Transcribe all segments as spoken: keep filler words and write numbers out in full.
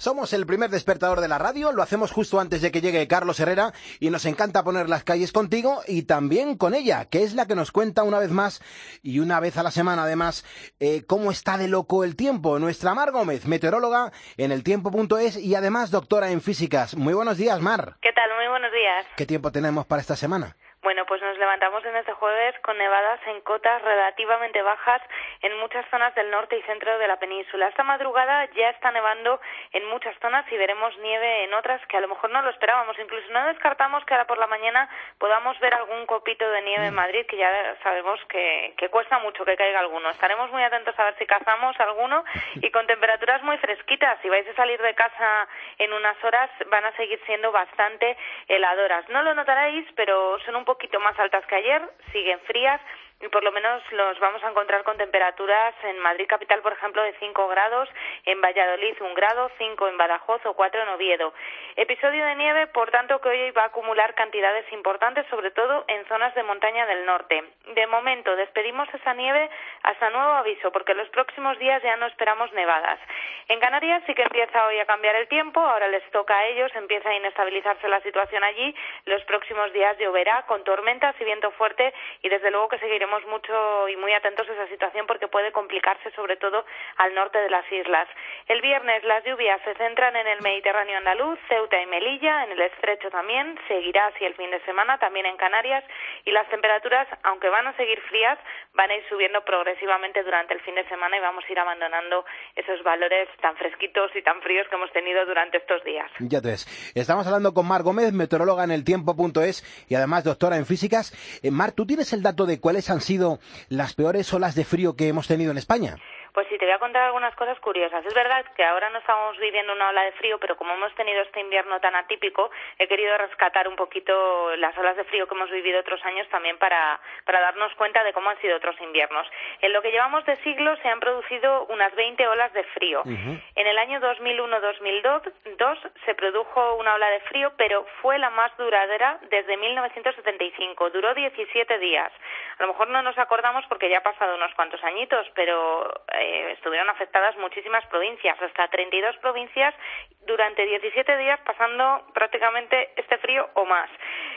Somos el primer despertador de la radio, lo hacemos justo antes de que llegue Carlos Herrera y nos encanta poner las calles contigo y también con ella, que es la que nos cuenta una vez más y una vez a la semana además eh, cómo está de loco el tiempo. Nuestra Mar Gómez, meteoróloga en el tiempo punto es y además doctora en físicas. Muy buenos días, Mar. ¿Qué tal? Muy buenos días. ¿Qué tiempo tenemos para esta semana? Bueno, pues nos levantamos en este jueves con nevadas en cotas relativamente bajas en muchas zonas del norte y centro de la península. Esta madrugada ya está nevando en muchas zonas y veremos nieve en otras que a lo mejor no lo esperábamos. Incluso no descartamos que ahora por la mañana podamos ver algún copito de nieve en Madrid, que ya sabemos que, que cuesta mucho que caiga alguno. Estaremos muy atentos a ver si cazamos alguno y con temperaturas muy fresquitas. Si vais a salir de casa en unas horas van a seguir siendo bastante heladoras. No lo notaréis, pero son un poquito más altas que ayer, siguen frías y por lo menos los vamos a encontrar con temperaturas en Madrid capital, por ejemplo, de cinco grados, en Valladolid un grado, cinco en Badajoz o cuatro en Oviedo. Episodio de nieve, por tanto, que hoy va a acumular cantidades importantes, sobre todo en zonas de montaña del norte. De momento, despedimos esa nieve hasta nuevo aviso, porque los próximos días ya no esperamos nevadas. En Canarias sí que empieza hoy a cambiar el tiempo, ahora les toca a ellos, empieza a inestabilizarse la situación allí, los próximos días lloverá con tormentas y viento fuerte y desde luego que seguiremos mucho y muy atentos a esa situación porque puede complicarse sobre todo al norte de las islas. El viernes las lluvias se centran en el Mediterráneo andaluz, Ceuta y Melilla, en el estrecho también, seguirá así el fin de semana, también en Canarias, y las temperaturas, aunque van a seguir frías, van a ir subiendo progresivamente durante el fin de semana y vamos a ir abandonando esos valores tan fresquitos y tan fríos que hemos tenido durante estos días. Ya te ves. Estamos hablando con Mar Gómez, meteoróloga en el tiempo punto es y además doctora en físicas. Eh, Mar, ¿tú tienes el dato de cuáles han sido las peores olas de frío que hemos tenido en España? Pues sí, te voy a contar algunas cosas curiosas. Es verdad que ahora no estamos viviendo una ola de frío, pero como hemos tenido este invierno tan atípico, he querido rescatar un poquito las olas de frío que hemos vivido otros años también para, para darnos cuenta de cómo han sido otros inviernos. En lo que llevamos de siglo se han producido unas veinte olas de frío. Uh-huh. En el año dos mil uno dos mil dos se produjo una ola de frío, pero fue la más duradera desde mil novecientos setenta y cinco. Duró diecisiete días. A lo mejor no nos acordamos porque ya ha pasado unos cuantos añitos, pero eh, estuvieron afectadas muchísimas provincias, hasta treinta y dos provincias durante diecisiete días pasando prácticamente este frío o más.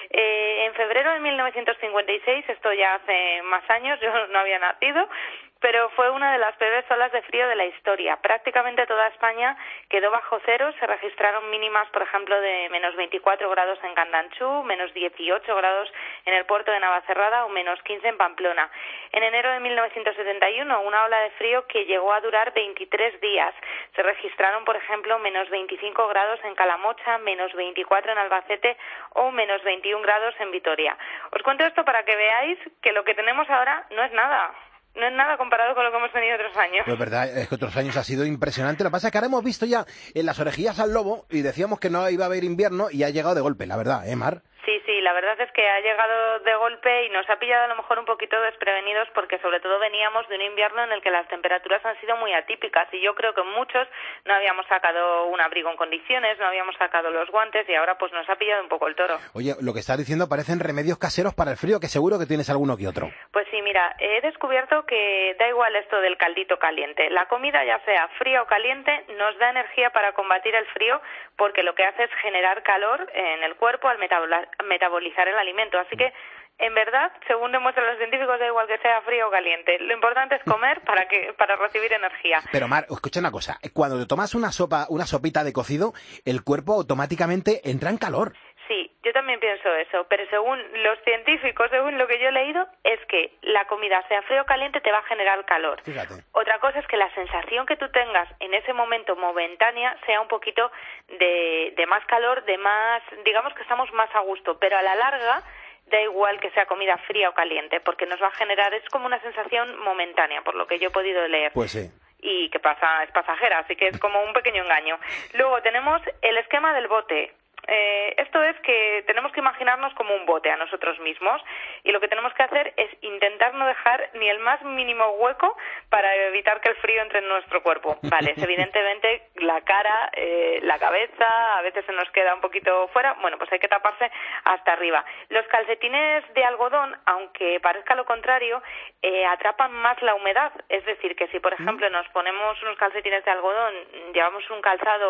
Eh, en febrero de mil novecientos cincuenta y seis, esto ya hace más años, yo no había nacido, pero fue una de las peores olas de frío de la historia. Prácticamente toda España quedó bajo cero, se registraron mínimas, por ejemplo, de menos veinticuatro grados en Candanchú, menos dieciocho grados en el puerto de Navacerrada o menos quince en Pamplona. En enero de mil novecientos setenta y uno, una ola de frío que llegó a durar veintitrés días. Se registraron, por ejemplo, menos veinticinco grados en Calamocha, menos veinticuatro en Albacete o menos veintiún grados en Vitoria. Os cuento esto para que veáis que lo que tenemos ahora no es nada. No es nada comparado con lo que hemos tenido otros años. Pues verdad, es que otros años ha sido impresionante. Lo que pasa es que ahora hemos visto ya en las orejillas al lobo y decíamos que no iba a haber invierno y ha llegado de golpe, la verdad, ¿eh, Mar? Sí, sí, la verdad es que ha llegado de golpe y nos ha pillado a lo mejor un poquito desprevenidos porque sobre todo veníamos de un invierno en el que las temperaturas han sido muy atípicas y yo creo que muchos no habíamos sacado un abrigo en condiciones, no habíamos sacado los guantes y ahora pues nos ha pillado un poco el toro. Oye, lo que estás diciendo parecen remedios caseros para el frío, que seguro que tienes alguno que otro. Pues sí, mira, he descubierto que da igual esto del caldito caliente. La comida, ya sea fría o caliente, nos da energía para combatir el frío porque lo que hace es generar calor en el cuerpo al metabolizar metabolizar el alimento, así que en verdad, según demuestran los científicos, da igual que sea frío o caliente. Lo importante es comer para que para recibir energía. Pero Mar, escucha una cosa, cuando te tomas una sopa, una sopita de cocido, el cuerpo automáticamente entra en calor. Sí, yo también pienso eso, pero según los científicos, según lo que yo he leído, es que la comida, sea frío o caliente, te va a generar calor. Fíjate. Otra cosa es que la sensación que tú tengas en ese momento momentánea sea un poquito de, de más calor, de más, digamos que estamos más a gusto, pero a la larga da igual que sea comida fría o caliente, porque nos va a generar, es como una sensación momentánea, por lo que yo he podido leer. Pues sí. Y que pasa, es pasajera, así que es como un pequeño engaño. Luego tenemos el esquema del bote. Eh, esto es que tenemos que imaginarnos como un bote a nosotros mismos y lo que tenemos que hacer es intentar no dejar ni el más mínimo hueco para evitar que el frío entre en nuestro cuerpo. Vale, es evidentemente la cara, eh, la cabeza, a veces se nos queda un poquito fuera, bueno, pues hay que taparse hasta arriba. Los calcetines de algodón, aunque parezca lo contrario, eh, atrapan más la humedad, es decir, que si por ejemplo nos ponemos unos calcetines de algodón, llevamos un calzado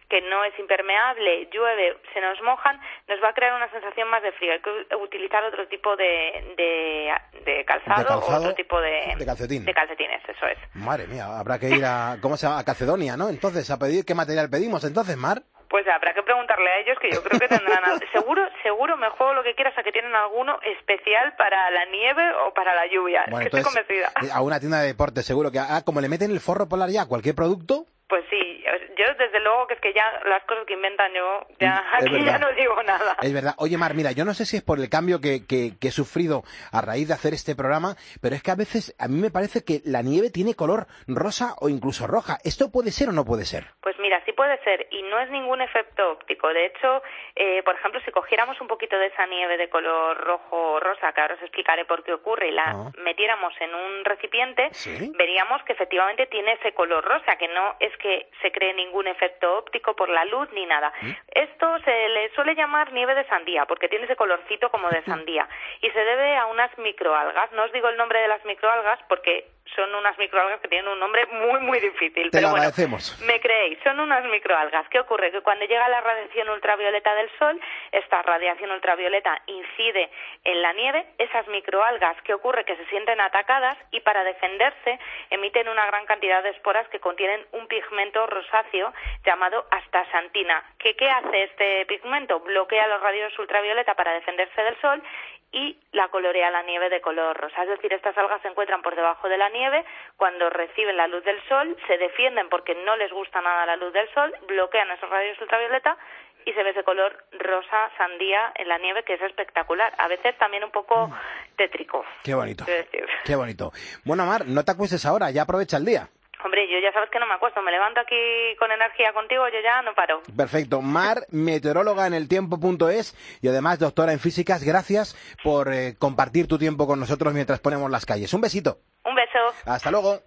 que no es impermeable, llueve, se nos mojan, nos va a crear una sensación más de frío. Hay que utilizar otro tipo de, de, de, calzado, de calzado o otro tipo de, de, calcetín. de calcetines, eso es. Madre mía, habrá que ir a, ¿cómo se llama? A Calcedonia, ¿no? Entonces, a pedir qué material pedimos. Entonces, Mar... Pues habrá que preguntarle a ellos, que yo creo que tendrán... seguro, seguro, me juego lo que quieras a que tienen alguno especial para la nieve o para la lluvia. Bueno, es que entonces, estoy convencida. A una tienda de deportes, seguro que... Ah, como le meten el forro polar ya a cualquier producto... Pues sí, yo desde luego que es que ya las cosas que inventan yo, ya es aquí verdad. ya no digo nada. Es verdad. Oye, Mar, mira, yo no sé si es por el cambio que, que, que he sufrido a raíz de hacer este programa, pero es que a veces a mí me parece que la nieve tiene color rosa o incluso roja. ¿Esto puede ser o no puede ser? Pues mira, sí puede ser, y no es ningún efecto óptico. De hecho, eh, por ejemplo, si cogiéramos un poquito de esa nieve de color rojo o rosa, que ahora os explicaré por qué ocurre, y la Ah. metiéramos en un recipiente, ¿Sí? veríamos que efectivamente tiene ese color rosa, que no es que se cree ningún efecto óptico por la luz ni nada. ¿Mm? Esto se le suele llamar nieve de sandía, porque tiene ese colorcito como de sandía, y se debe a unas microalgas. No os digo el nombre de las microalgas porque son unas microalgas que tienen un nombre muy, muy difícil. Te pero lo bueno, agradecemos. me creéis, son unas microalgas. ¿Qué ocurre? Que cuando llega la radiación ultravioleta del sol, esta radiación ultravioleta incide en la nieve, esas microalgas, ¿qué ocurre? Que se sienten atacadas y para defenderse emiten una gran cantidad de esporas que contienen un pigmento rosáceo llamado astaxantina. ¿Qué, qué hace este pigmento? Bloquea los rayos ultravioleta para defenderse del sol y la colorea la nieve de color rosa. Es decir, estas algas se encuentran por debajo de la nieve, cuando reciben la luz del sol, se defienden porque no les gusta nada la luz del sol, bloquean esos rayos ultravioleta y se ve ese color rosa sandía en la nieve, que es espectacular. A veces también un poco tétrico. Qué bonito. quiero decir. Qué bonito. Bueno, Mar, no te acuestes ahora, ya aprovecha el día. Hombre, yo ya sabes que no me acuesto, me levanto aquí con energía contigo, yo ya no paro. Perfecto. Mar, meteoróloga en el tiempo punto es y además doctora en físicas. Gracias por eh, compartir tu tiempo con nosotros mientras ponemos las calles. Un besito. Un beso. Hasta luego.